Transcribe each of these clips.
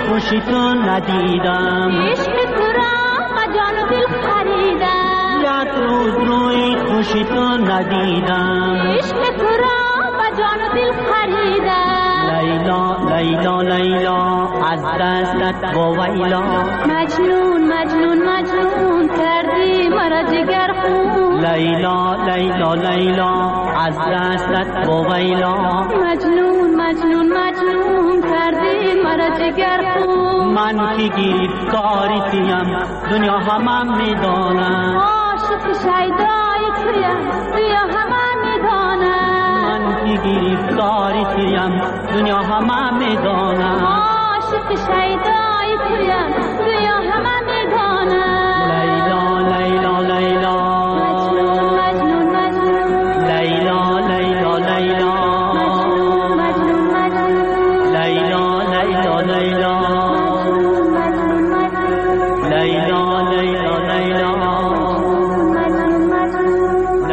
خوشی تو ندیدم، عشق تو را با جان و دل خریدم، یک روز روی خوشی تو ندیدم، عشق تو را با جان و دل خریدم. لیلا لیلا لیلا از دستت ویلا، مجنون مجنون مجنون کردی مرا جگر خون، لیلا لیلا لیلا از دستت ویلا، مجنون مجنون مجنون کردی مرا جگر خون. من که گرفتاری تیم دنیا همه میدانم، عاشق شیدای تویم تویا همه میدانم، من که گرفتاری تیم دنیا همه میدانم، عاشق شیدای تویم تویا همه میدانم. لیلا لیلا لیلا مجنون مجنون مجنون، لیلا لیلا لیلا مجنون مجنون مجنون، لیلا لیلا لیلا مجنون مجنون مجنون، لیلا لیلا لیلا مجنون مجنون،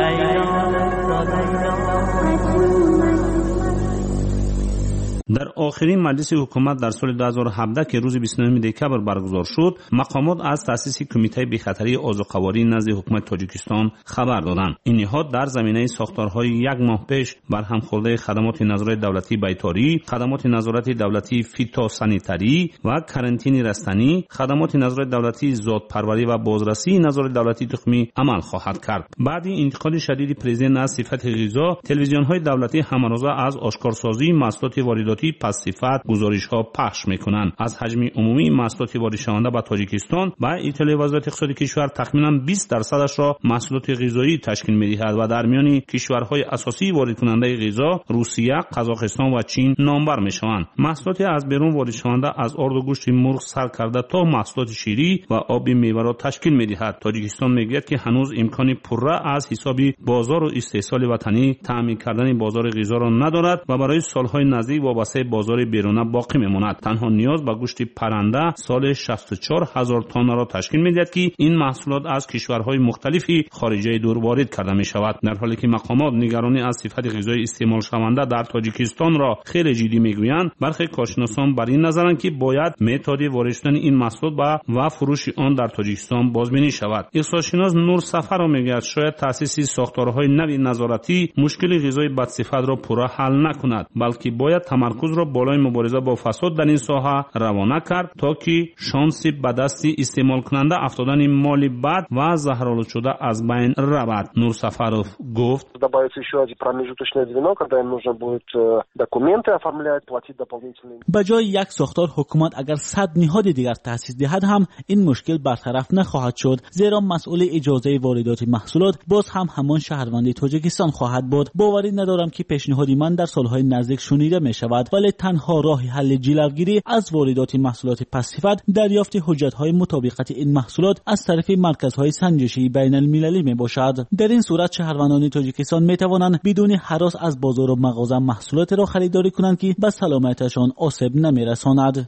در آخرین مجلس حکومت در سال 2017 که روز 29 دکبر برگزار شد، مقامات از تأسیس کمیته بی‌خطری عضوقواری نزد حکومت تاجیکستان خبر دادند. این نهاد در زمینه ساختارهای یک ماه پیش برهم خورده خدمات نظارت دولتی بیطاری، خدمات نظارت دولتی فیتوسانیتری و کرنتین رستنی، خدمات نظارت دولتی ذات‌پروری و بازرسی نظارت دولتی تخمی عمل خواهد کرد. بعد انتقاد شدید پرزیدنت از صفت غذا، تلویزیون‌های دولتی هم‌روزه از آشکارسازی محصولات وارداتی پس صفت گزارش‌ها پخش می‌کنند. از حجم عمومی محصولات وارد شونده به تاجیکستان با اطلاع وزارت اقتصاد کشور تخمیناً 20% را محصولات غذایی تشکیل می‌دهد و در میان کشورهای اساسی وارد کننده غذا روسیه، قزاقستان و چین نامبر می‌شوند. محصولات از بیرون وارد شونده از آرد و گوشت مرغ سر کرده تا محصولات شیری و آب میوه را تشکیل می‌دهد. تاجیکستان می‌گوید که هنوز امکان پرره از حساب بازار و استحصال وطنی تامین کردن بازار غذا را ندارد و برای سال‌های نزدیک وابسته بازار بیرونه باقی میماند. تنها نیاز به گوشت پرنده سال 64,000 تن را تشکیل میدهد که این محصولات از کشورهای مختلفی خارجه دور وارد کرده می شود. در حالی که مقامات نگرانی از صفت غذایی استعمال شونده در تاجیکستان را خیلی جدی میگویند، برخی کارشناسان بر این نظرند که باید متد وارد شدن این محصولات و فروش آن در تاجیکستان بازبینی شود. اقتصادشناس نور سفر میگوید شاید تأسیس ساختارهای نوی نظارتی مشکل غذای بدصفت را پورا حل نکند، بلکه باید تمرکز را بالای مبارزه با فساد در این ساحه روانه کرد تا که شانس به دست استعمال کننده افتادن مال بد و زهرآلود شده از بین رود. نور سفرов گفت: добавится еще один промежуточное звено, когда им нужно будет документы оформлять, платить дополнительные. به جای یک ساختار حکومت اگر 100 نهاد دیگر تأسیس دهد هم این مشکل برطرف نخواهد شد، زیرا مسئول اجازه واردات محصولات باز هم همان شهروند تاجیکستان خواهد بود. باوری ندارم که پیشنهاد من در سالهای نزدیک شنیده می شود، ولی تنها راه حل جلوگیری از واردات محصولات پس‌صفت دریافت حجت‌های مطابقت این محصولات از طرف مرکزهای سنجشی بین المللی می باشد. در این صورت شهروندان تاجیکستان می توانند بدون هراس از بازار و مغازه محصولات را خریداری کنند که به سلامتشان آسیب نمی رساند.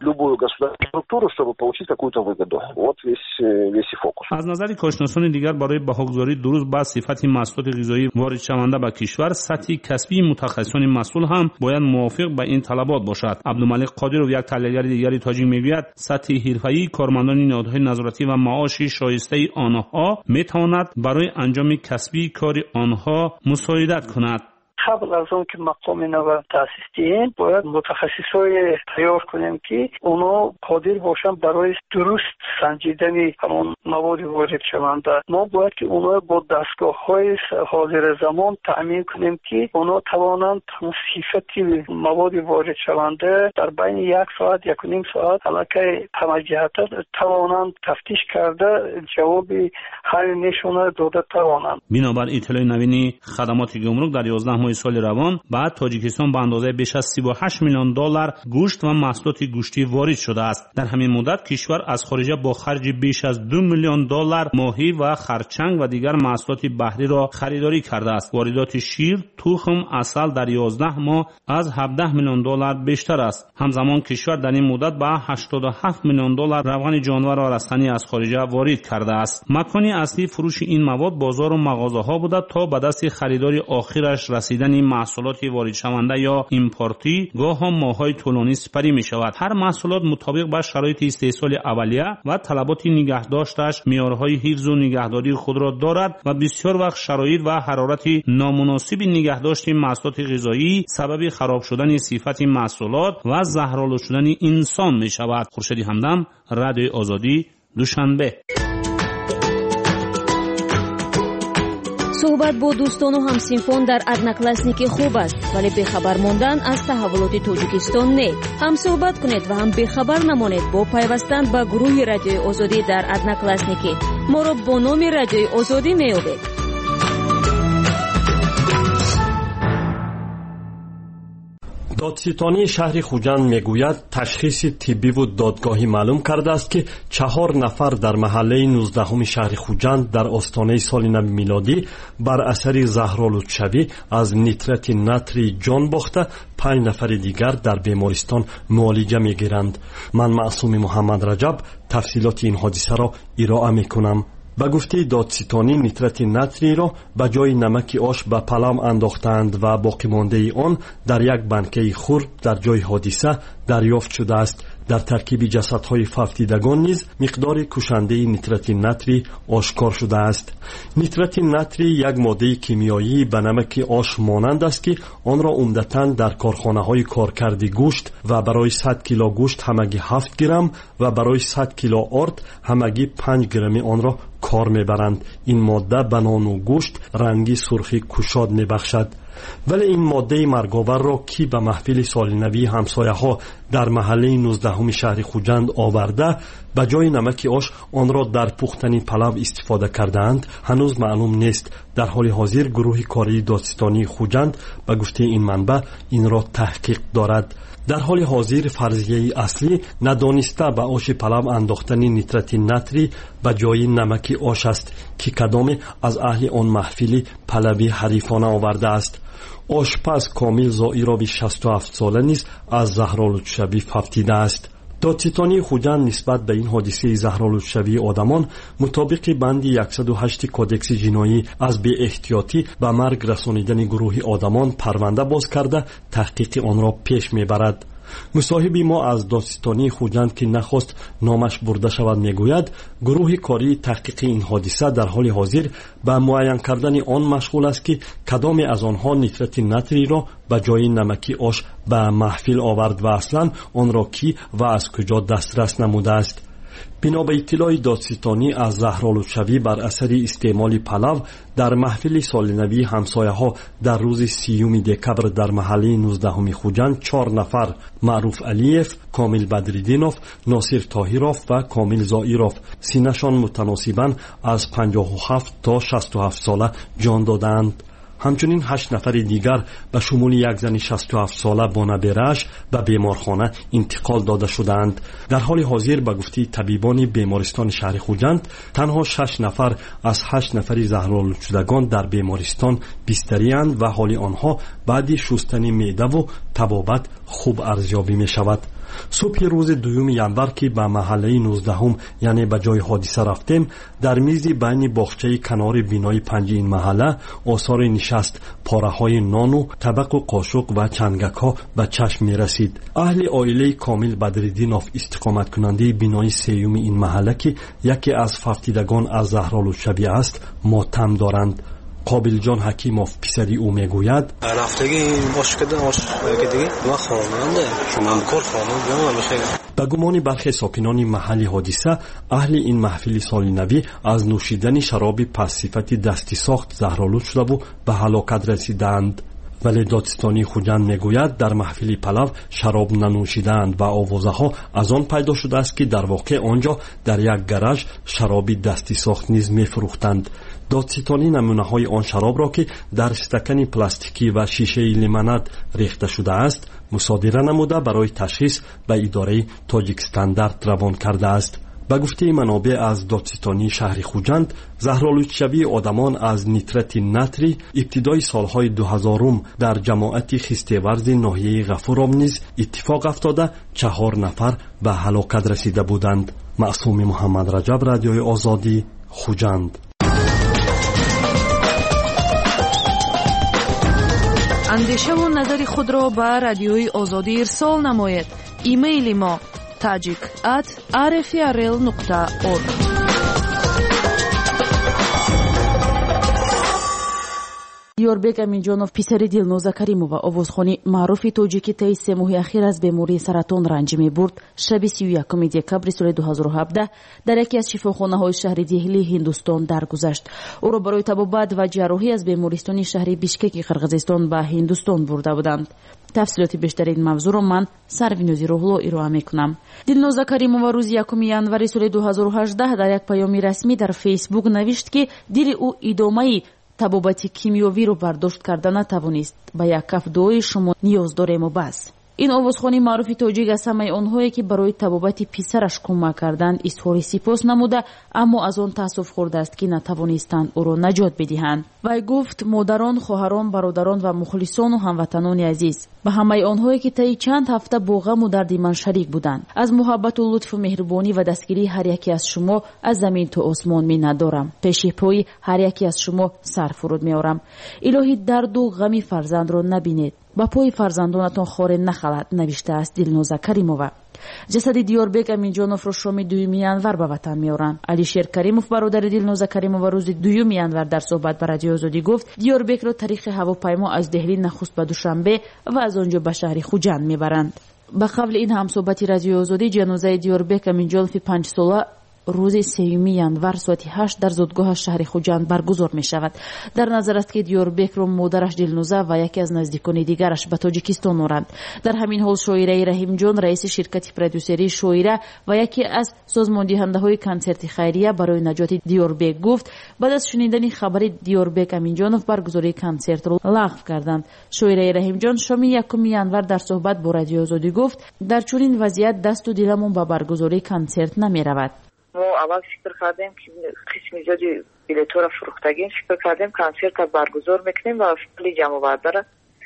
از نظر کارشناسان دیگر برای بهاگذاری درست با صفت محصولات غذایی وارد شونده به کشور، سطح کسبی متخصصان مسئول هم باید موافق به این طلبات باشد. عبدالملک قادرو یک تحلیلگر دیگری تاجیک میگوید سطح حرفه‌ای کارمندان نهادهای نظارتی و معاش شایسته آنها میتواند برای انجام کسبی کار آنها مساعدت کند. قبل از اون که مقام نو تأسیس دهیم باید متخصصای تیار کنیم که اونا قادر باشن برای درست سنجیدن همون مواد وارد شونده. ما باید که اونا با دستگاه‌های حاضر زمان تأمین کنیم که اونا توانند صفت مواد وارد شونده در بین 1 ساعت 1.5 ساعت علاقه همه جهت توانند تفتیش کرده جواب هر نشونه داده توانند. بنابر اطلاع نوین خدمات گمرک در 11 ماه سال روان بعد تاجیکستان به اندازه بیش از 38 میلیون دلار گوشت و محصولات گوشتی وارد شده است. در همین مدت کشور از خارجه با خرج بیش از 2 میلیون دلار ماهی و خرچنگ و دیگر محصولات بحری را خریداری کرده است. واردات شیر، تخم، عسل در 11 ماه از 17 میلیون دلار بیشتر است. همزمان کشور در این مدت به 87 میلیون دلار روغن جانور و رستنی از خارجه وارد کرده است. مکانی اصلی فروش این مواد بازار و مغازه ها بوده تا به دست خریدار آخرش رسید رسیدن محصولات وارد شونده یا ایمپورتی گاه هم ماه‌های طولانی سپری می شود. هر محصولات مطابق با شرایط استحصال اولیه و طلبات نگهداشتش معیارهای حفظ و نگهداری خود را دارد و بسیار وقت شرایط و حرارت نامناسب نگهداشت محصولات غذایی سبب خراب شدن صفت محصولات و زهرآلود شدن انسان می شود. خورشید همدم، رادیوی آزادی، دوشنبه. صحبت با دوستان و همسینفون در одноклассники خوب است، ولی بخبر ماندن از تحولات تاجیکستان نه. هم صحبت کنید و هم بخبر نمانید با پیوستن به گروه رادیوی آزادی در одноклассники. ما را با نام رادیوی آزادی میابید. دادستانی شهر خوجند میگوید تشخیص طبی و دادگاهی معلوم کرده است که 4 نفر در محله 19 شهر خوجند در آستانه سال نو میلادی بر اثر زهرآلود شوی از نیترات نتری جان باخته، 5 نفر دیگر در بیمارستان معالجه میگیرند. من معصوم محمد رجب تفصیلات این حادثه را ارائه میکنم. به گفته دادستانی نیترات نتری را به جای نمک آش به پلم انداختند و باقی مانده آن در یک بنکه خرد در جای حادثه دریافت شده است. در ترکیب جسدهای ففتیدگان نیز مقدار کشنده نیترات نتری آشکار شده است. نیترات نتری یک ماده کیمیایی به نمک آش مانند است که آن را عمدتاً در کارخانه‌های کارکرد گوشت و برای 100 کیلو گوشت همگی 7 گرم و برای 100 کیلو آرد همگی 5 گرم آن را کار میبرند. این ماده به نان و گوشت رنگی سرخی کشاد میبخشد. ولی این ماده مرگاور را کی به محفل سال نوی همسایه ها در محله 19 شهر خوجند آورده به جای نمک آش آن را در پختن پلو استفاده کردند هنوز معلوم نیست. در حال حاضر گروه کاری دادستانی خوجند به گفته این منبع این را تحقیق دارد. در حال حاضر فرضیه اصلی ندانسته به آش پلو انداختن نیترات نتری به جای نمک آش است که کدام از اهل آن محفل پلوی حریفانه آورده است. آشپز کامل زائیرابی 67 ساله نیز از زهرآلود شوی ففتیده است. دادستانی خوجند نسبت به این حادثه زهرآلود شوی آدمان مطابق بند 108 کودکس جنایی از بی احتیاطی به مرگ رسانیدن گروه آدمان پرونده باز کرده تحقیق آن را پیش میبرد. مصاحبی ما از دادستانی خوجند که نخواست نامش برده شود میگوید گروه کاری تحقیق این حادثه در حال حاضر به معین کردن آن مشغول است که کدام از آنها نیترات نتری را به جای نمکی آش به محفل آورد و اصلا آن را کی و از کجا دسترس نموده است. بنا به اطلاع دادستانی از زهرآلود شوی بر اثر استعمال پلو در محفل سال نوی همسایه ها در روز 30 دکبر در محله 19 خوجند 4 نفر معروف علیف، کامل بدریدینوف، ناصر طاهیروف و کامل زائیروف سینه‌شان متناسباً از 57 تا 67 ساله جان دادند. همچنین 8 نفر دیگر به شمول یک زن 67 ساله با نبیره‌اش به بیمارخانه انتقال داده شدند. در حال حاضر به گفته طبیبان بیمارستان شهر خوجند تنها 6 نفر از 8 نفر زهرآلود شدگان در بیمارستان بستری‌اند و حال آنها بعد شستن معده و طبابت خوب ارزیابی می شود. صبح روز 2 ینور که به محله 19 یعنی به جای حادثه رفتیم در میز بین باغچه کنار بینای 5 این محله آثار نشست، پاره های نان و طبق و قاشق و چنگک ها به چشم می رسید. اهل عائله کامل بدریدینوف استقامت کننده بینای 3 این محله که یکی از ففتیدگان از زهرآلود شوی است ماتم دارند. قابل جان حکیموف پسری او میگوید رفتگی باش کده آش دیگه ما خانواده شما کار خانواده میشه. به گمان برخی ساکنان محل حادثه اهل این محفل سال نوی از نوشیدن شراب پس صفت دستی ساخت زهرآلود شده و به هلاکت رسیدند. ولی دادستانی خوجند میگوید در محفل پلو شراب ننوشیدند و آوازه ها از آن پیدا شده است که در واقع آنجا در یک گراژ شرابی دستی ساخت نیز میفروختند. دادستانی نمونه های آن شراب را که در استکان پلاستیکی و شیشه لیموناد ریخته شده است مصادره نموده برای تشخیص به اداره تاجیک استاندارد روان کرده است. به گفته منابع از دادستانی شهر خوجند زهرآلود شوی آدمان از نیترات نتری ابتدای سالهای 2000 در جماعت خسته‌ورز ناحیه غفورآب نیز اتفاق افتاده 4 نفر به هلاکت رسیده بودند. معصوم محمد رجب، رادیوی آزادی، خوجند. андешаву назари худро ба радиои озодӣ ирсол намоед. имейли мо tajik@rfrl.org. диёрбек аминҷонов писари дилноза каримова овозхони маъруфи тоҷикӣ таи 3 моҳи ахир аз бемории саратон ранҷ мебурд. шаби 31 декабри соли 2017 дар яке аз шифохонаҳои шаҳри деҳли ҳиндустон даргузашт. ӯро барои табобат ва ҷарроҳӣ аз бемористони шаҳри бишкеки қирғизистон ба ҳиндустон бурда буданд. тафсилоти бештари ин мавзӯъро ман Сарвинози Рӯҳло ироа мекунам. Дилноза Каримова рӯзи 1 январи соли 2018 дар як паёми расмӣ дар фейсбук навишт, ки дили ӯ идомаи табобати кимиёвиро бардошт карда натавонист. ба як каф дуои шумо ниёз дорему бас. ин овозхони маъруфи тоҷик аз ҳамаи онҳое ки барои табобати писараш кӯмак карданд изҳори сипос намуда, аммо аз он таассуф хӯрдааст ки натавонистанд ӯро наҷот бидиҳанд. вай гуфт: модарон, хоҳарон, бародарон ва мухлисону ҳамватанони азиз, ба ҳамаи онҳое ки таи чанд ҳафта бо ғаму дарди ман шарик буданд, аз муҳаббату лутфу меҳрубонӣ ва дастгирии ҳар яке аз шумо аз замин то осмон миннат дорам. пеши пои ҳар яке аз шумо сар фуруд меорам. илоҳӣ дарду ғами фарзандро набинед, ба пои фарзандонатон хоре нахалад, навиштааст Дилноза Каримова. ҷасади Диёрбек Аминҷоновро шоми 2 январ ба ватан меоранд. Алишер Каримов, бародари Дилноза Каримова, рӯзи 2 январ дар суҳбат ба Радиои Озодӣ гуфт: Диёрбекро тариқи ҳавопаймо аз деҳлӣ нахуст ба Душанбе ва аз он ҷо ба шаҳри Хуҷанд мебаранд. ба қавли ин ҳамсуҳбати Радиои Озодӣ, ҷанозаи Диёрбек Аминҷонови 5-сола рӯзи 3 январ соати 8 дар зодгоҳаш шаҳри Хуҷанд баргузор мешавад. дар назар аст, ки Диёрбекро модараш Дилноза ва яке аз наздикони дигараш ба Тоҷикистон оранд. дар ҳамин ҳол Шоираи Раҳимҷон, раиси ширкати продюсерии Шоира ва яке аз созмондиҳандаҳои консерти хайрия барои наҷоти Диёрбек гуфт: баъд аз шунидани хабари Диёрбек Аминҷонов баргузории консертро лағв карданд. Шоираи Раҳимҷон шоми 1 январ дар суҳбат бо Радиои Озодӣ гуфт: дар чунин вазъият дасту диламон ба баргузории консерт намеравад. мо аввал фикр кардем ки қисми зиёди билетҳоро фурӯхтагим, фикр кардем консертро баргузор мекунем ва пули ҷамъовардара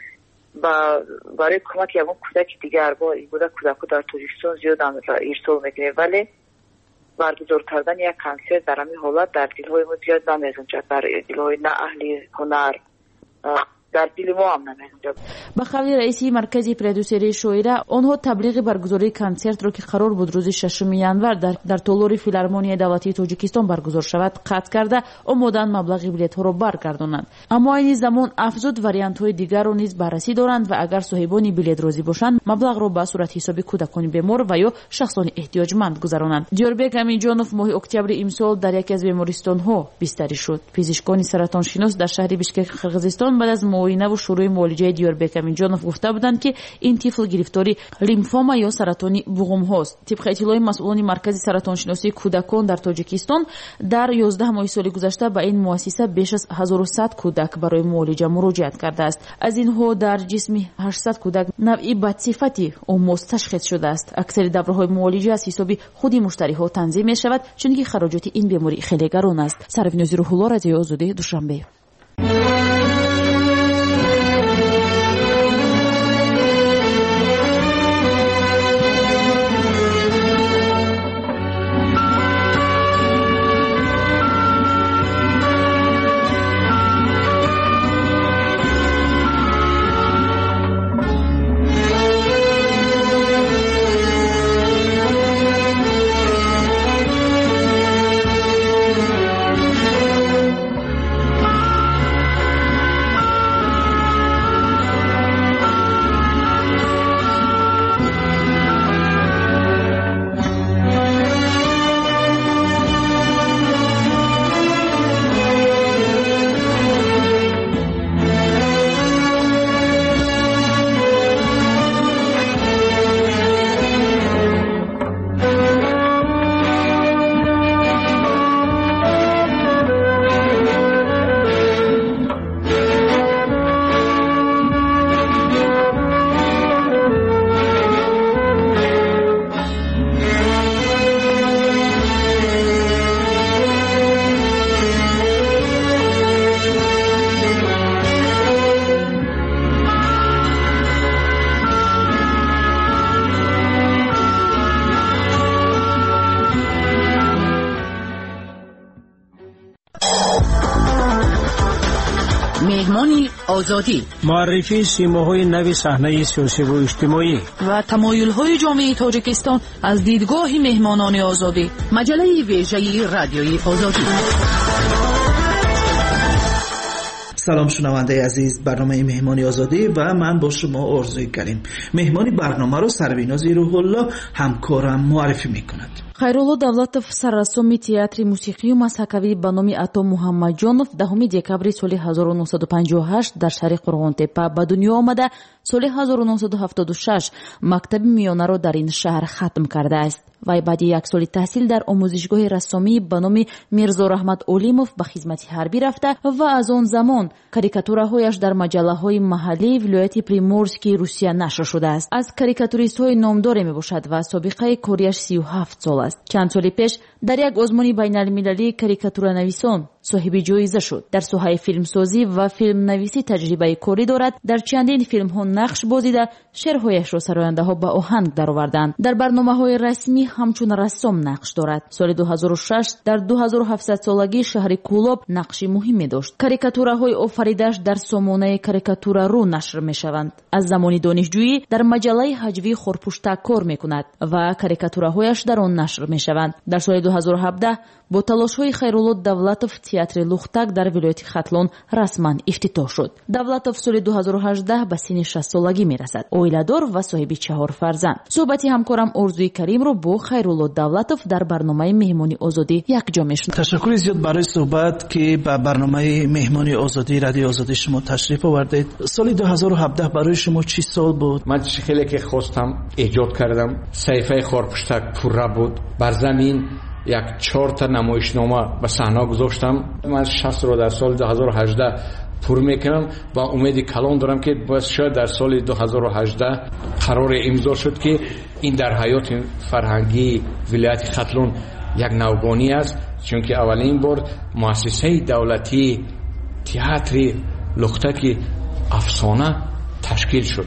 барои кӯмаки ягон кӯдаки дигар бо ин буда кӯдакҳо дар Тоҷикистон зиёд ирсол мекунем, вале баргузор кардани як консерт дар ҳамин ҳолат дар дилҳои мо зиёд намезунҷад, дар дилҳои на аҳли ҳунар, дар дили мо ҳам намезунҷад. ба қавли раиси маркази продюсерии Шоира, онҳо таблиғи баргузории консертро, ки қарор буд рӯзи 6 январ дар толори филармонияи давлатии Тоҷикистон баргузор шавад, қатъ карда омоданд маблағи билетҳоро баргардонанд. аммо айни замон афзуд вариантҳои дигарро низ баррасӣ доранд ва агар соҳибони билет розӣ бошанд, маблағро ба сурати ҳисоби кӯдакони бемор ва ё шахсони эҳтиёҷманд гузаронанд. Диёрбек Аминҷонов моҳи октябри имсол дар яке аз бемористонҳо бистарӣ шуд. пизишкони саратоншинос дар шаҳри Бишкек, Қирғизистон, баъд аз муоинаву шурӯи муолиҷаи Диёрбек Аминҷонов гуфта буданд, ки ин тифл гирифтори лимфома ё саратони буғумҳост. тибқи иттилои масъулони маркази саратоншиносии кӯдакон дар Тоҷикистон, дар 11 моҳи соли гузашта ба ин муассиса беш аз 1100 кӯдак барои муолиҷа муроҷиат кардааст. аз инҳо дар ҷисми 800 кӯдак навъи бадсифати оммос ташхис шудааст. аксари давраҳои муолиҷа аз ҳисоби худи муштариҳо танзим мешавад, чунки хароҷоти ин беморӣ хеле гарон аст. Сарвинози Рӯҳулло, Радиои Озодӣ, Душанбе. مهمانی آزادی، معرفی سیماهای نو صحنه سیاسی و اجتماعی و تمایل‌های جامعه تاجیکستان از دیدگاه مهمانان آزادی. مجله ویژه رادیوی آزادی. سلام شنونده عزیز، برنامه مهمانی آزادی و من با شما آرزوی کریم. مهمانی برنامه رو سرویناز روح الله همکارم معرفی میکند. خیرالله давлатов саррасоми театри мусиқию мазҳакавӣ ба номи Ато Муҳаммаҷонов 10 декабри соли 1958 дар шаҳри Қурғонтепа ба дунё омада, соли 1976 мактаби миёнаро дар ин шаҳр хатм кардааст. вай баъди як соли таҳсил дар омӯзишгоҳи рассомӣ ба номи Мирзо Раҳмат Олимов ба хизмати ҳарбӣ рафта ва аз он замон карикатураҳояш дар маҷаллаҳои маҳаллии вилояти Приморскии Русия нашр шудааст. аз карикатуристҳои номдоре мебошад ва собиқаи корияш 37 сол аст. чанд соли пеш дар як озмуни байналмилалии карикатуранависон соҳиби ҷоиза шуд. дар соҳаи филмсозӣ ва филмнависӣ таҷрибаи корӣ дорад. дар чандин филмҳо нақш бозида шеърҳояшро сарояндаҳо ба оҳанг дароварданд. дар барномаҳои расмӣ ҳамчун рассом нақш дорад. соли 2006 дар 2700-солагӣ шаҳри Кӯлоб нақши муҳиме дошт. карикатураҳои офаридаш дар сомонаи карикатурарӯ нашр мешаванд. аз замони донишҷӯӣ дар маҷаллаи ҳаҷвии Хорпуштак кор мекунад ва карикатураҳояш дар он нашр мешаванд. дар соли 2017 бо талошҳои Хайрулло Давлатов театри Лухтак дар вилояти Хатлон расман ифтитоҳ шуд. Давлатов соли 2018 ба синни 60-солагӣ мерасад. оиладор ва соҳиби 4 фарзанд. суҳбати ҳамкорам Орзуи Каримро бо Хайрулло Давлатов дар барномаи меҳмони озодӣ якҷо мешунавем. ташаккури зиёд барои суҳбат ки ба барномаи меҳмони озодӣ радиои озодӣ шумо ташриф овардед. соли 2017 барои шумо чӣ сол буд? ман чизи хеле ки хостам эҷод кардам. саҳифаи Хорпуштак пурра буд. бар замин як 4 намоишнома ба саҳна гузоштам. ман 60ро дар соли 2018 пур мекунам ва умеди калон дорам ки шояд дар соли 2018 қароре имзо шуд ки ин дар ҳаёти фарҳангии вилояти Хатлон як навгонӣ аст, чунки аввалин бор муассисаи давлатии театри Лухтаки афсона ташкил шуд.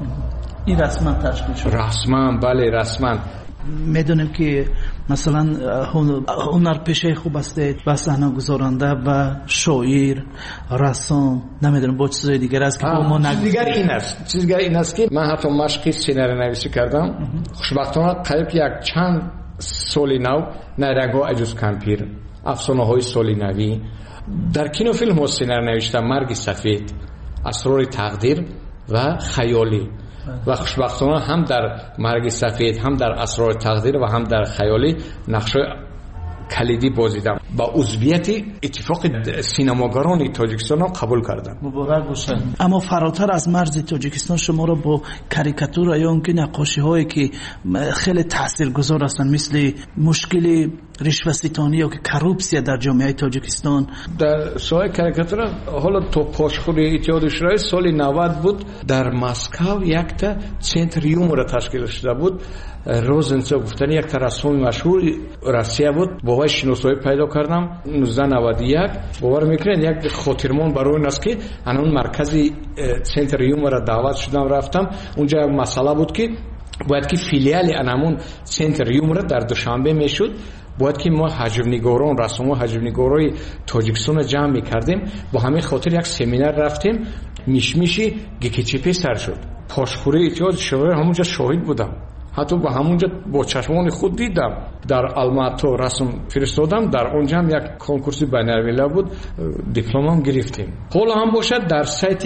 ин расман ташкил шуд? расман, бале, расман. медонем ки масалан ҳунарпешаи хуб астед, ба саҳна гузоранда ва шоир, рассом, намедонам бо чизои дигар аст ки бо мо чиз дигар ин аст ки ман ҳатто машқи сценариянависӣ кардам. хушбахтона қариб як чанд соли нав найрангҳо аҷуз кампир, афсонаҳои соли навӣ, дар кинофилмҳо сценарий навиштам. марги сафед, асрори тақдир ва хаёлӣ. ва хушбахтона ҳам дар марги сафед, ҳам дар асрори тақдир ва ҳам дар хаёлӣ нақшҳои калидӣ бозидам. ба узвияти иттифоқи синамогарони Тоҷикистонро қабул кардам. муборак бошад. аммо фаротар аз марзи Тоҷикистон шуморо бо карикатура ё он ки нақошиҳое ки хеле таъсиргузор ҳастанд, мисли мушкили ришваситонӣ ё ки коррупсия дар ҷомеаи Тоҷикистон. дар соҳаи карикатура ҳоло то пошхӯри иттиҳоди шӯравӣ соли 90 буд. дар Москав якта центр юмора ташкил шуда буд. Розенцов гуфтани як рассоми машҳури Россия буд. бо вай шиносоӣ пайдо кардам 1991. бовар мекунед як хотирмон барои ин аст ки анон маркази центр юмора даъват шудам, рафтам. унҷа як масъала буд ки бояд ки филиали анамон центр юмора дар душанбе мешуд. бояд ки мо ҳаҷвнигорон, рассомҳои ҳаҷвнигорои Тоҷикистонро ҷамъ мекардем. бо ҳамин хотир як семинар рафтем. мишмиши ГКЧП сар шуд. пошхӯри иттиҳоди шӯравӣ ҳамунҷа шоҳид будам. ҳатто ба ҳамунҷа бо чашмони худ дидам. дар Алмато расм фиристодам. дар онҷа ҳам як конкурси байналмилал буд. дипломам гирифтем. ҳоло ҳам бошад дар сайти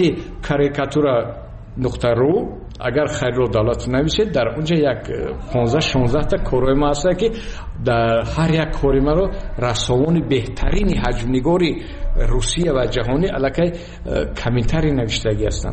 карикатура.ру агар Хайрулло Давлатов нависед, дар онҷа як 15-16 та корои ма ҳаст ки дар ҳар як кори маро рассомони беҳтарини ҳаҷвнигори Русия ва ҷаҳонӣ аллакай комментарий навиштагӣ ҳастанд.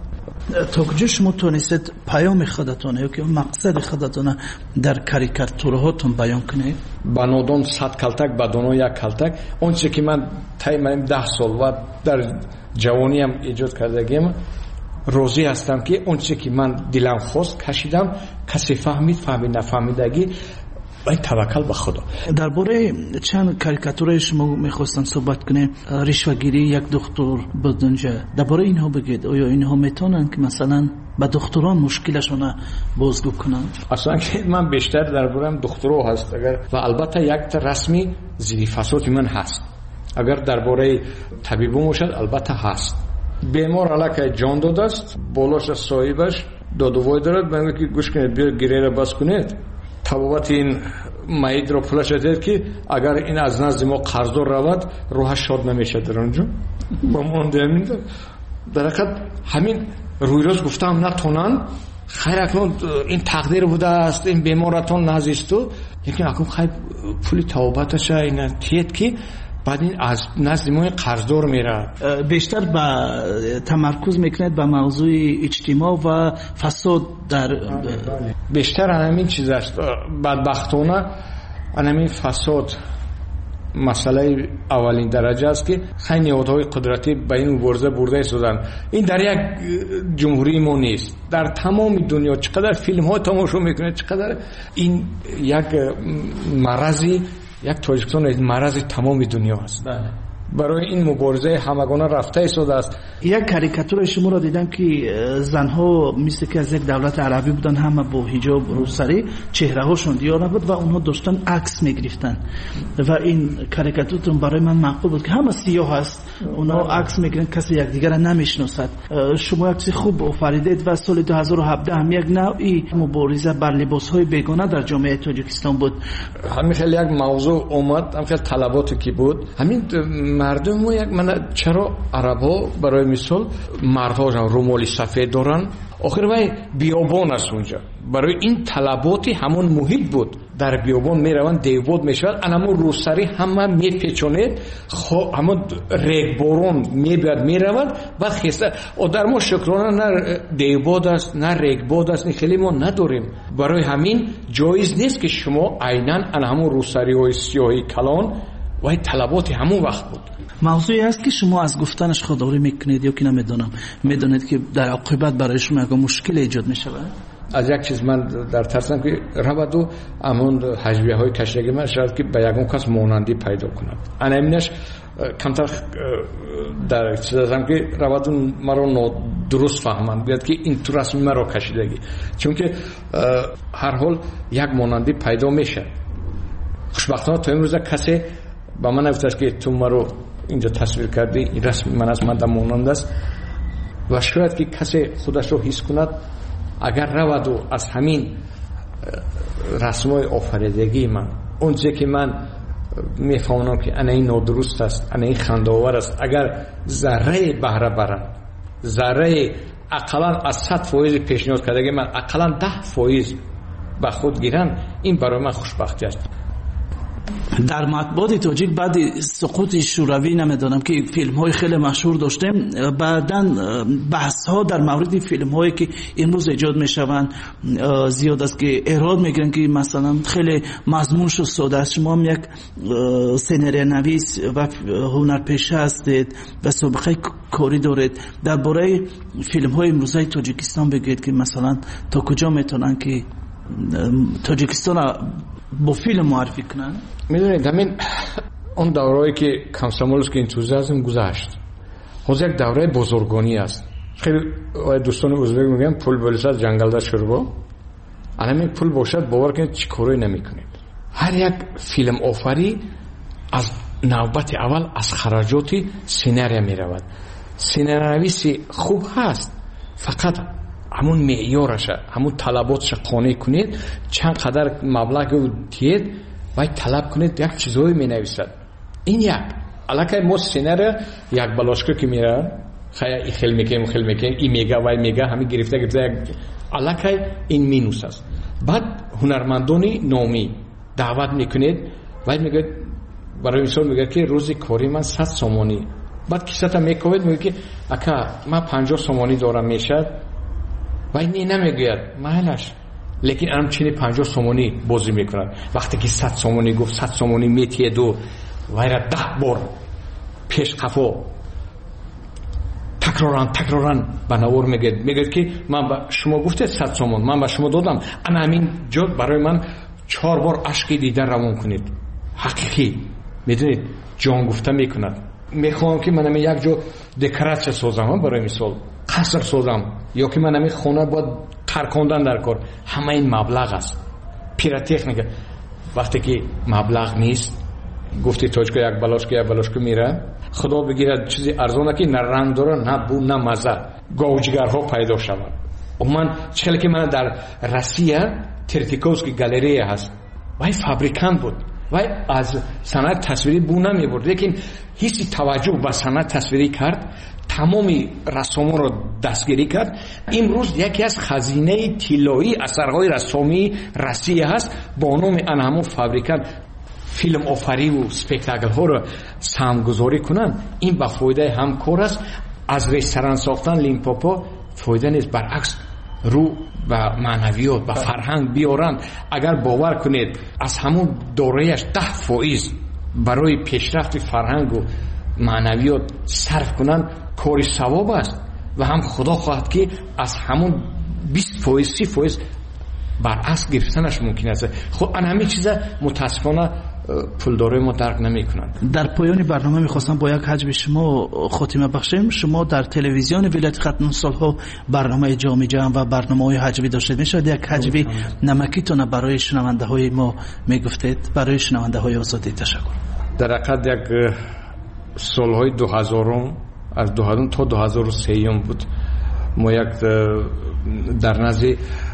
то куҷо шумо тонистед паёми худатона ё ки мақсади худатона дар карикатураҳотон баён кунед? ба нодон 100 калтак, ба доно 1 калтак. он чизе ки ман таймаим 10 сол ва дар ҷавониам эҷод кардагиам, розӣ ҳастам ки он чизе ки ман дилам хост кашидам. касе фаҳмид, фаҳмид, нафаҳмидагӣ ай таваккал ба худо. дар бораи чанд карикатураи шумо мехостам суҳбат кунем. ришвагирӣ як духтур буд онҷа. дар бораи инҳо бигӯед. оё инҳо метавонанд ки масалан ба духтурон мушкилашона бозгӯ кунанд? аслан ман бештар дар бораи духтуро ҳаст агар ва албатта якта расми зидди фасоди ман ҳаст. агар дар бораи табибон бошад албатта ҳаст. بیمار علاقه جان داده است، بالاش صاحبش دادوای دارد، میگه که گوش کنید بیا گریه را بس کنید، تبابت این مایید رو پولش دید که اگر این از نزد ما قرضدار رود روحش شاد نمیشه در اونجا. با مانده همین در حقیقت همین روی روز گفتم نتونن خیر اکنون این تقدیر بوده است این بیمارتون نزیستو، لیکن اکنون خیر پولی توبتش این تیت که بعد این از نزد ما قرضدار میره. بیشتر به تمرکز میکنید به موضوع اجتماع و فساد در بیشتر همین چیز است. بدبختانه همین فساد مسئله اولین درجه است که خیلی نهادهای قدرتی به این مبارزه برده شدن. این در یک جمهوری ما نیست، در تمام دنیا چقدر فیلم ها تماشا میکنید، چقدر این یک مرضی، یک تاجیکستان مرض تمام دنیا است. برای این مبارزه همگانه رفته شده است. یک کاریکاتور شما را دیدم که زنها مثل که از یک دولت عربی بودن، همه با حجاب روسری، چهره هاشون دیار نبود و اونها داشتن عکس میگرفتن و این کاریکاتورتون برای من معقول بود که همه سیاه هست، اونها عکس میگیرن، کسی یکدیگر را نمیشناسد. شما عکس خوب آفریدید و سال 2017 هم یک نوعی مبارزه بر لباسهای بیگانه در جامعه تاجیکستان بود. همین خیلی یک موضوع اومد، هم خیلی طلباتی که بود، همین مردم ما یک من چرا عرب‌ها برای مثال مردها رومالی سفید دارن، آخر وای بیابان است اونجا، برای این طلباتی همون محیط بود، در بیابان میروند دیوباد میشود، انمو روسری همه میپیچونید، همون ریگبارون میبید میروند و خیسته و در ما شکرانه نه دیوباد است نه ریگباد است، خیلی ما نداریم. برای همین جایز نیست که شما عیناً همون روسری های سیاهی کلان و طلبات همون وقت بود. موضوعی است که شما از گفتنش خودداری میکنید یا که نمیدونم میدونید که در عاقبت برای شما یک مشکل ایجاد میشود؟ از یک چیز من در ترسم که رود و همون حجبیه های کشیدگی من شاید که به یکون کس مانندی پیدا کند. انا امینش کمتر در چیز هستم که رود مرا درست فهمند بیاد که این تو رسمی مرا کشیدگی، چون که هر حال یک مانندی پیدا میشه. خوشبختانه تا امروز کسی با من نگفت که تو مرا اینجا تصویر کردی، این رسم من از من مانند است و شاید که کسی خودش رو حس کند اگر رود و از همین رسمای آفریدگی من اونچه که من میفهمم که انا این نادرست است، انا این خنده‌آور است، اگر ذره بهره برند، ذره اقلا از 100% پیشنهاد کردگی من اقلا 10% به خود گیرن، این برای من خوشبختی است. در مطبوعات تاجیک بعد سقوط شوروی نمیدونم که فیلم های خیلی مشهور داشتیم، بعداً بحث ها در مورد فیلم هایی که امروز ایجاد میشوند زیاد است که اعراض میگیرن که مثلا خیلی مضمونش و ساده است. شما هم یک سناریو نویس و هنرپیشه هستید و سابقه کاری دارید، درباره فیلم های امروزه تاجیکستان بگید که مثلا تا کجا میتونن که تاجیکستان با فیلم معرفی کنن؟ میدونید همین اون دورهایی که کامسامولسکی انتوزیازم گذشت، خود یک دوره بزرگانی است. خیلی دوستان ازبک میگن پول بلسد جنگلده شوربا، همین پول باشد باور کنید چی کاری نمیکنید. هر یک فیلم آفری از نوبت اول از خراجات سیناریا میرود. سیناریویسی خوب هست، فقط همون معیارش، همون طلباتش قانع کنید، چند قدر مبلغ دید و طلب کنید یک چیزایی می نویسد. این یک علاقه ما سیناریا یک بلاشکه که میره خیلی میکنیم این میگه و میگه همین گرفته علاقه این مینوس است. بعد هنرمندانی نامی دعوت میکنید و میگه برای مثال میگه که روزی کاری من 100 سومانی، بعد کیسه میکوید میگه که اکا من 50 سومانی دارم میشد و این نمیگوید محلش، لیکن همچنین 50 سومانی بازی میکنن. وقتی که 100 سومانی گفت 100 سومانی میتید و ویره 10 بار پیش قفا تکرارن بناور میگه که من به شما گفته 100 سومان من به شما دادم، انا همین جا برای من 4 بار عشق دیدن روان کنید. حقیقی میدونید جان گفته میکند. میخوام که من یک جا دکوراسیون سازم، برای مثال قصر سازم، یا که من همین خونه باید ترکاندن در کار، همه این مبلغ است. پیراتکنیک وقتی که مبلغ نیست گفتی تاجیک یک بلاشکو میره، خدا بگیرد چیزی ارزونه که نه رنگ داره نه بو نه مزه، گاوجگرها پیدا شود. من چخیلی که من در روسیه ترتیکوفسکی گالری هست، وای فابریکانت بود، وای از صنعت تصویری بو نمی برد، لیکن هیچ توجه به صنعت تصویری کرد، تمامی رسومان رو دستگیری کرد. امروز یکی از خزینه طلایی اثرهای رسومی روسیه هست با نام همون فابریکانت. فیلم آفری و سپکتاکل ها رو سهمگذاری کنن، این به فایده همکار است. از رستوران ساختن لیمپوپو فایده نیست، برعکس رو به معنویات به فرهنگ بیارن. اگر باور کنید از همون دورهش 10% برای پیشرفت فرهنگ و معنویات صرف کنن کاری ثواب است و هم خدا خواهد که از همون 20% 30% برعکس گرفتنش ممکن است. خب ان همه چیز متاسفانه پولدارای ما درک نمی کنند. در پایان برنامه میخواستم با یک حجب شما خاتمه بخشیم. شما در تلویزیون ولایت ختن سالها برنامه جام جهان و برنامه های حجبی داشتید، میشد یک حجبی نمکیتون برای شنونده های ما میگفتید؟ برای شنونده های آزادی تشکر. در حقیقت یک سالهای 2000 از 2000 تا 2003 بود. ما یک در نزد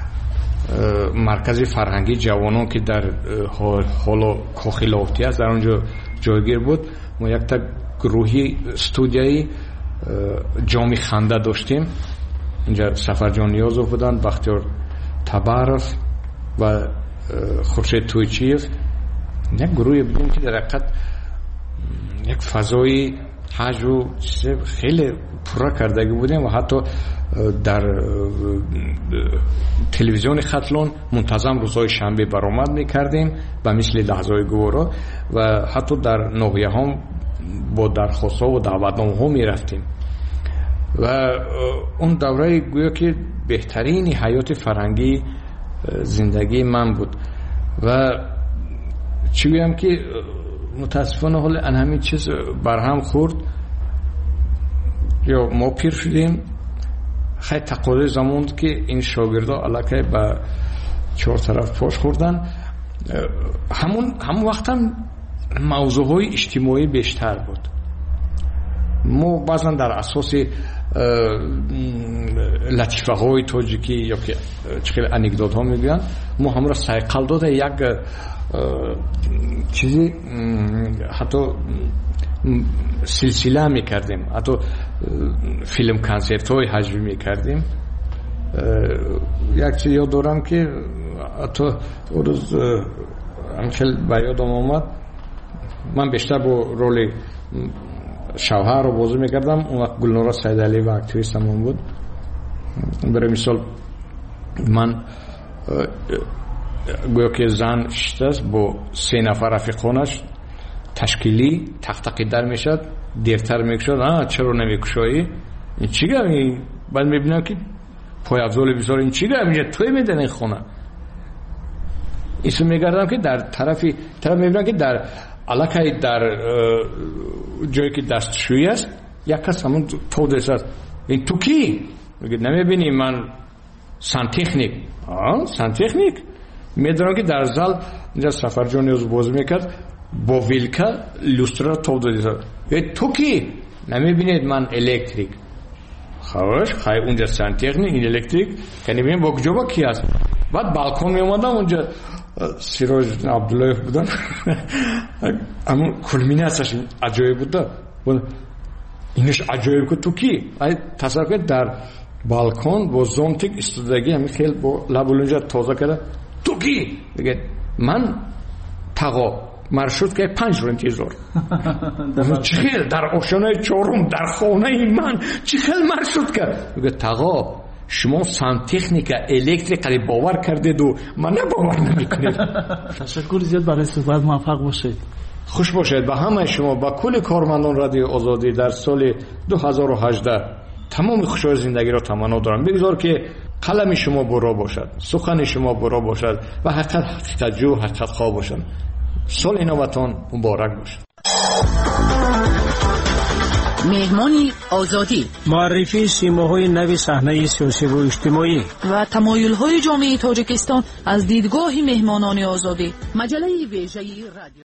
مرکز فرهنگی جوانان که در حال کاخیلاوتی است در اونجا جایگیر بود، ما یک تا گروهی استودیوی جام خنده داشتیم. اینجا سفرجان نیازوف بودن، بختیار تبارف و خورشید تویچیف. یک گروهی بودیم که در حقیقت یک فضای حج و خیلی پورا کردگی بودیم و حتی در تلویزیون ختلون منتظم روزهای شنبه برآمد میکردیم به مثل لحظه‌های گوارا و حتی در ناحیه هم با درخواست ها و دعوتنامه ها میرفتیم و اون دوره گویا که بهترین حیات فرهنگی زندگی من بود و چی گویم که متاسفانه حال ان همین چیز برهم خورد یا ما پیر شدیم. خیلی تقاضای زمان که این شاگردا علاقه به چهار طرف پاش خوردن. همون وقت هم موضوعهای اجتماعی بیشتر بود. ما بعضا در اساس لطیفه های تاجیکی یا که چخیل انکدوت ها میگوین، ما هم را سایقل داده یک چیزی حتی سلسله میکردیم، حتی فیلم کنسرت های حجبی میکردیم. یک چیز یاد دارم که حتی اون روز همچنین به یادم آمد، من بیشتر با رول شوهر رو بازی میکردم. اون وقت گلنورا سیدعلی و اکتیویست همون بود. برای مثال من گویا که زن شده با 3 نفر رفیقانش تشکیلی تق در میشد، دیرتر میکشد. چرا نمیکشایی؟ این چی گمی؟ بعد میبینم که پای افضال بسار این چی گمی؟ اینجا توی میدن این خونه. ایسو میگردم که در طرف میبینم که در علاقه در جایی که دستشویی است یک کس همون تو دست است. این تو کی؟ میگه نمیبینی من سنتیخنیک. سنتیخنیک؟ میدونم که در زال اینجا سفرجان نیاز باز میکرد با ویلکا لوسترا تو دست. تو کی؟ نمیبینید من الکتریک. خواهش خواهی اونجا سنتیخنیک این الکتریک که نمیبینید با کجا با کی است. بعد بالکن میومدم اونجا سیراج عبدالله بودن. همون کلمیناتش عجایب بود. اینش عجایب که تو کی؟ تصور کنید در بالکن با زونتیک استودگی همین خیلی با لبولونجا تازه کرده. تو کی؟ بگه من تقا مرشد که 5 رو انتظار. چی خیلی در آشانه 4 در خانه من چی خیلی مرشد کرد؟ بگه تقا شما سنتیخنیک الکتریک قریب باور کردید و من باور نمیکنید. تشکر زیاد برای صحبت، موفق باشید. خوش باشید. به همه شما، با کل کارمندان رادیو آزادی در سال 2018 تمام خوشای زندگی را تمنا دارم. بگذار که قلم شما برا باشد، سخن شما برا باشد و حقیقت جو حقیقت خواه باشد. سال نوتان مبارک باشد. مهمانی آزادی، معرفی سیماهای نو صحنه سیاسی و اجتماعی و تمایل‌های جامعه تاجیکستان از دیدگاه مهمانان آزادی. مجله ویژه رادیو